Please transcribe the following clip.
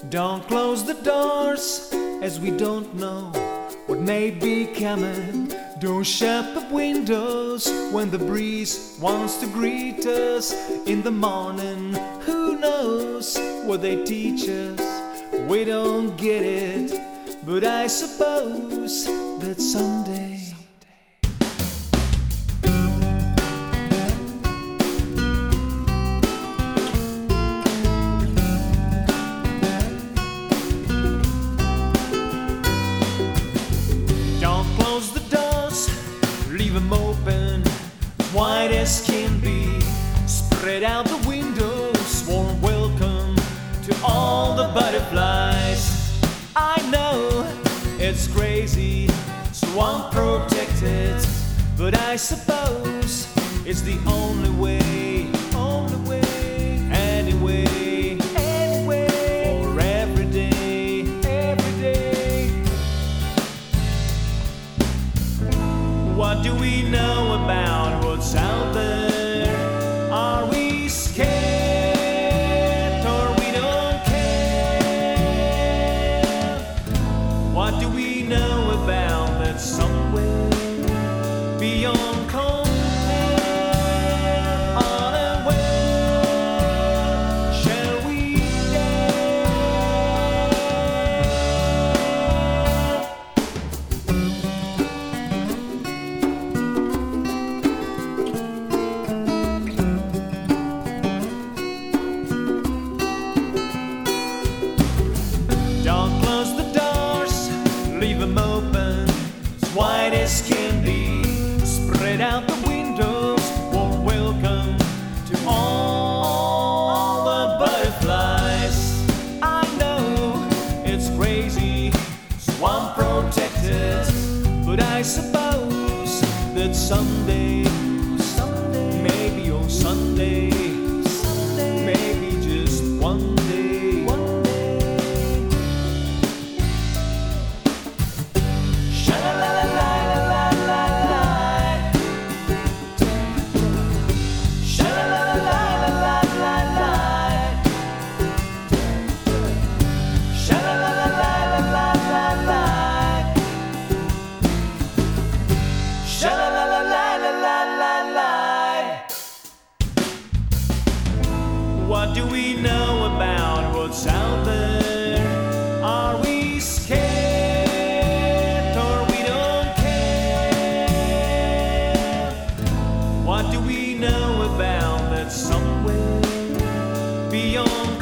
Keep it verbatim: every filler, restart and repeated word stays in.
Don't close the doors, as we don't know what may be coming. Don't shut the windows when the breeze wants to greet us in the morning. Who knows what they teach us? We don't get it, but I suppose that someday leave them open, wide as can be. Spread out the windows, warm welcome to all the butterflies. I know it's crazy, so I'm protected, but I suppose it's the only way, only way, anyway, anyway, for every day, every day. What do we know about what's out there? Are we scared or we don't care? What do we know about that somewhere beyond compare? Unaware, shall we Don't close the doors, leave them open, as wide as can be. Spread out the windows, warm welcome to all the butterflies. I know it's crazy, so I'm protected, but I suppose that someday, someday, maybe on Sunday, Sunday, maybe just one day, one day. What do we know about what's out there? Are we scared or we don't care? What do we know about that somewhere beyond